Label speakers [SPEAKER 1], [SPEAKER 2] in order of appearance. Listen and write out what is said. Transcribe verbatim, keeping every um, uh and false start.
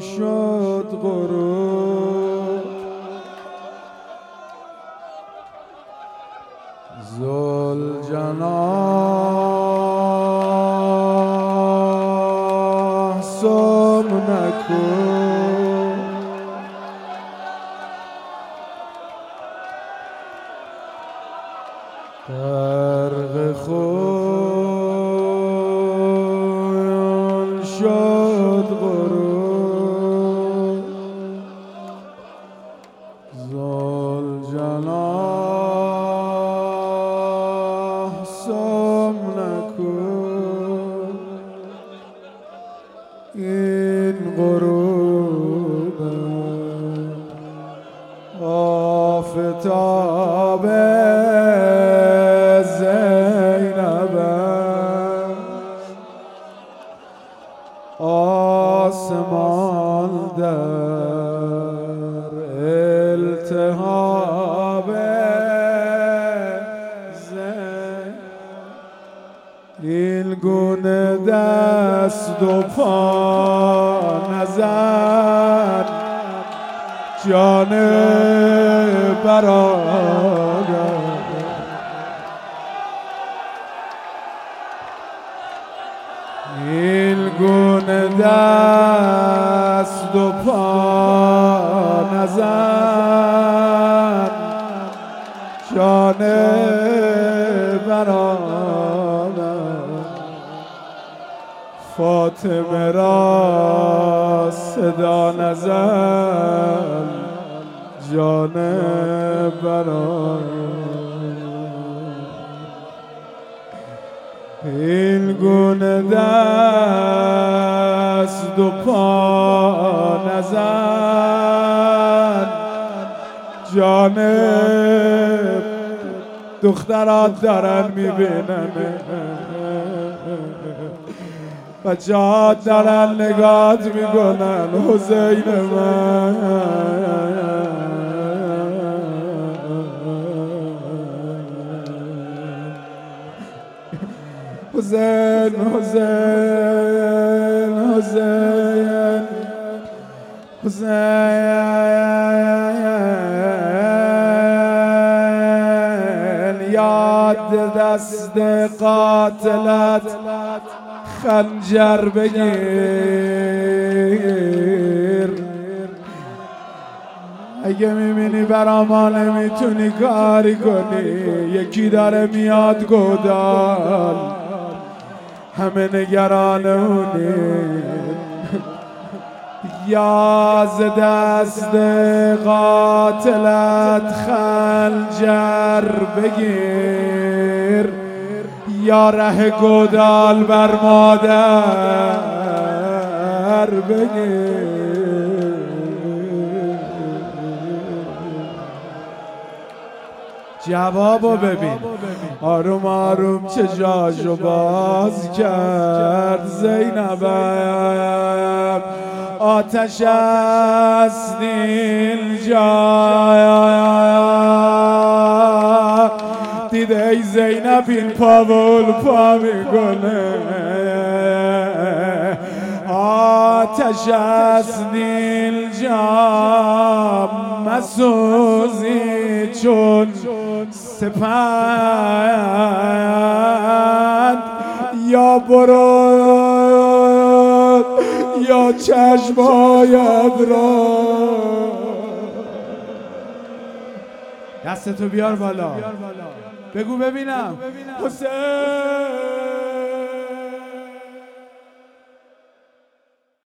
[SPEAKER 1] شد غروب ذوالجناح سم نکن غرق خون شد غروب ذوالجناح سم نکن این غروب آفتاب آسمان در التهاب زین این گونه دست و پا نزن جان برادر این گونه دست و پا نزن جان برادر فاطمه را صدا نزن جان برادر این گونه دست و پا نزن جان دخترات دارن میبینن بچه‌ها دارن نگات میکنن حسین من حسین حسین حسین حسین یاد دست قاتلت خنجر بگیر اگه میبینی براما نمیتونی کاری کنی یکی داره میاد گودال همه نگران اونی یا ز دست قاتلت خنجر بگیر یا ره گودال بر مادر بگیر جوابو ببین آروم آروم چه جاشو باز کرد زینبم آتش است اینجا دیده ای زینب این پاول پا میکنه آتش است اینجا مسوزی چون سپند یا برو یا چشمایت را دستتو بیار بالا بگو ببینم حسین